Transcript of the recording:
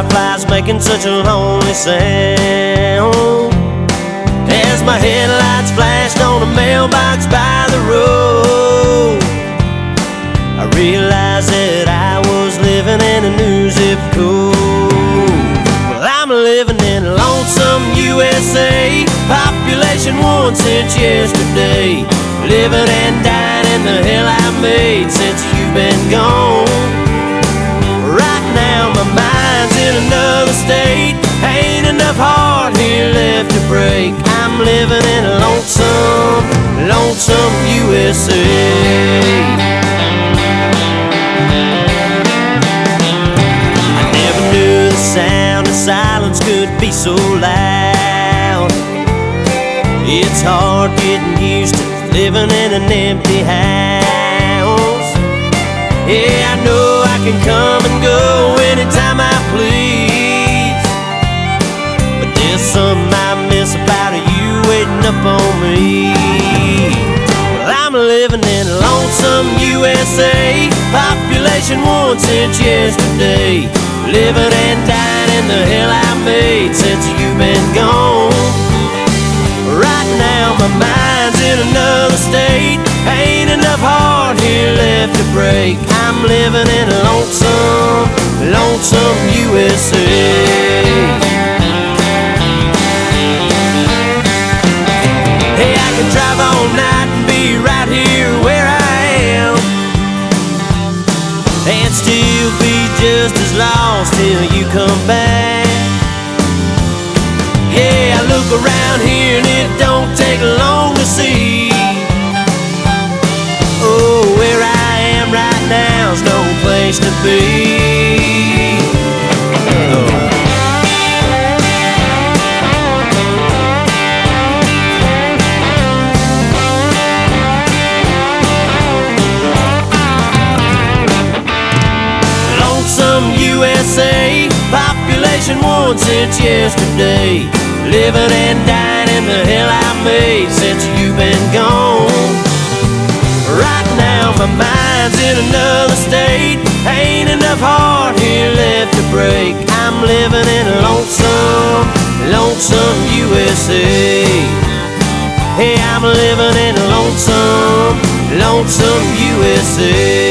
fireflies making such a lonely sound. As my headlights flashed on a mailbox by the road, I realized that I was living in a new zip code. Well, I'm living in lonesome USA, population 1 since yesterday. Living and dying in the hell I've made since you've been gone. Right now my mind's in another state. Ain't enough heart here left to break. I'm living in a lonesome, lonesome USA. I never knew the sound of silence could be so loud. It's hard getting used to living in an empty house. Yeah, I know I can come and go anytime I please, but there's something I miss about you waiting up on me. Well, I'm living in lonesome USA, population 1 since yesterday. Living and dying in the hell I made since you've been gone. Right now my mind's in another state. Ain't enough heart here left to break. I'm living in a lonesome, lonesome USA. Hey, I can drive all night and be right here where I am, and still be just as lost till you come back. Yeah, I look around here and it don't take long to see. Oh, where I am right now's no place to be. Oh. Lonesome USA, population 1 since yesterday. Living and dying in the hell I made since you've been gone. Right now my mind's in another state. Ain't enough heart here left to break. I'm living in a lonesome, lonesome USA. Hey, I'm living in a lonesome, lonesome USA.